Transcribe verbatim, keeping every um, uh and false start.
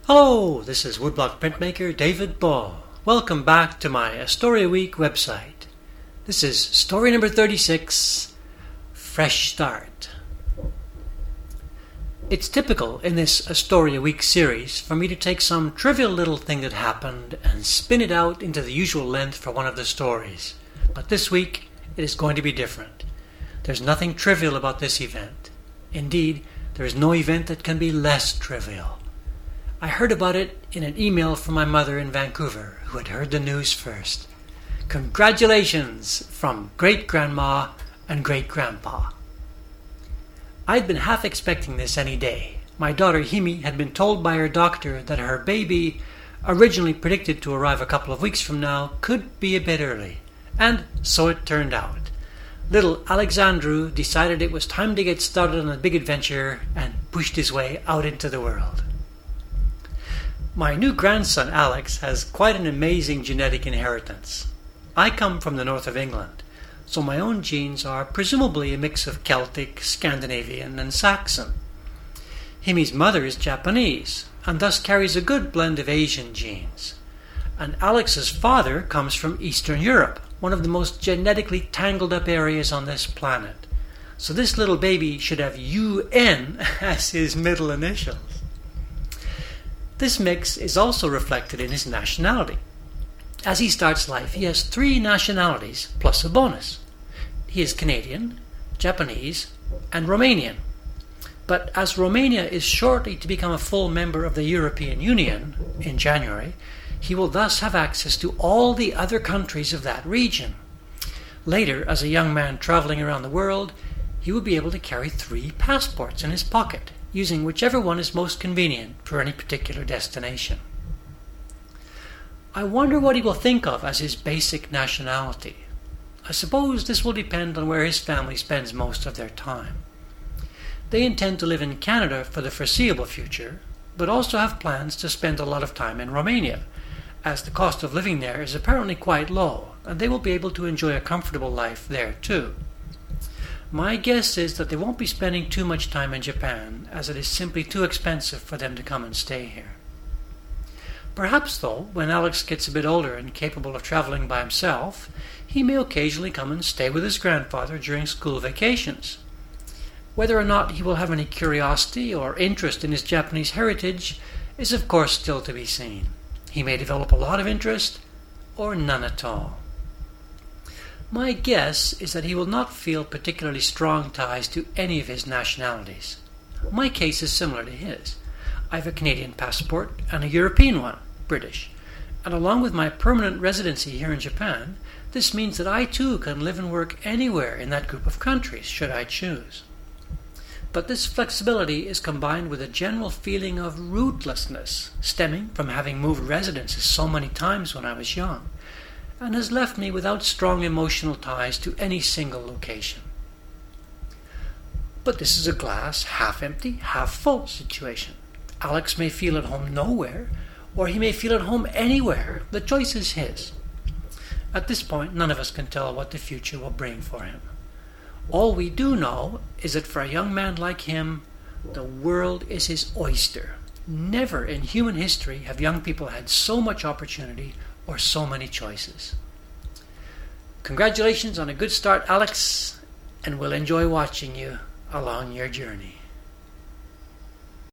Hello, this is woodblock printmaker David Ball. Welcome back to my A Story a Week website. This is story number thirty-six, Fresh Start. It's typical in this A Story a Week series for me to take some trivial little thing that happened and spin it out into the usual length for one of the stories. But this week it is going to be different. There's nothing trivial about this event. Indeed, there is no event that can be less trivial. I heard about it in an email from my mother in Vancouver, who had heard the news first. Congratulations from great-grandma and great-grandpa. I'd been half expecting this any day. My daughter Himi had been told by her doctor that her baby, originally predicted to arrive a couple of weeks from now, could be a bit early. And so it turned out. Little Alexandru decided it was time to get started on a big adventure and pushed his way out into the world. My new grandson Alex has quite an amazing genetic inheritance. I come from the north of England, so my own genes are presumably a mix of Celtic, Scandinavian and Saxon. Himi's mother is Japanese and thus carries a good blend of Asian genes. And Alex's father comes from Eastern Europe, one of the most genetically tangled up areas on this planet. So this little baby should have U N as his middle initials. This mix is also reflected in his nationality. As he starts life, he has three nationalities plus a bonus. He is Canadian, Japanese, and Romanian. But as Romania is shortly to become a full member of the European Union in January, he will thus have access to all the other countries of that region. Later, as a young man traveling around the world, he will be able to carry three passports in his pocket, using whichever one is most convenient for any particular destination. I wonder what he will think of as his basic nationality. I suppose this will depend on where his family spends most of their time. They intend to live in Canada for the foreseeable future, but also have plans to spend a lot of time in Romania, as the cost of living there is apparently quite low, and they will be able to enjoy a comfortable life there too. My guess is that they won't be spending too much time in Japan, as it is simply too expensive for them to come and stay here. Perhaps, though, when Alex gets a bit older and capable of traveling by himself, he may occasionally come and stay with his grandfather during school vacations. Whether or not he will have any curiosity or interest in his Japanese heritage is of course still to be seen. He may develop a lot of interest, or none at all. My guess is that he will not feel particularly strong ties to any of his nationalities. My case is similar to his. I have a Canadian passport and a European one, British, and along with my permanent residency here in Japan, this means that I too can live and work anywhere in that group of countries, should I choose. But this flexibility is combined with a general feeling of rootlessness, stemming from having moved residences so many times when I was young, and has left me without strong emotional ties to any single location. But this is a glass half empty, half full situation. Alex may feel at home nowhere, or he may feel at home anywhere. The choice is his. At this point, none of us can tell what the future will bring for him. All we do know is that for a young man like him, the world is his oyster. Never in human history have young people had so much opportunity or so many choices. Congratulations on a good start, Alex, and we'll enjoy watching you along your journey.